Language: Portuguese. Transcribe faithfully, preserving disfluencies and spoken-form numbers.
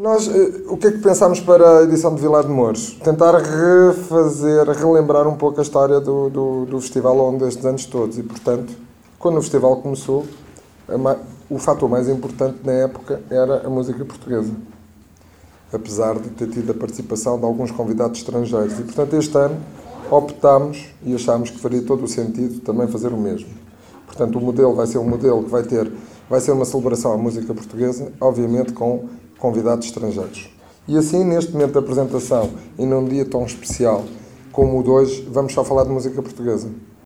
Nós, eh, o que é que pensámos para a edição de Vilar de Mouros? Tentar refazer, relembrar um pouco a história do, do, do festival ao longo destes anos todos e, portanto, quando o festival começou, a ma- o fator mais importante na época era a música portuguesa, apesar de ter tido a participação de alguns convidados estrangeiros. E, portanto, este ano optámos e achámos que faria todo o sentido também fazer o mesmo. Portanto, o modelo vai ser um modelo que vai ter, vai ser uma celebração à música portuguesa, obviamente com convidados estrangeiros. E assim, neste momento da apresentação, e num dia tão especial como o de hoje, vamos só falar de música portuguesa.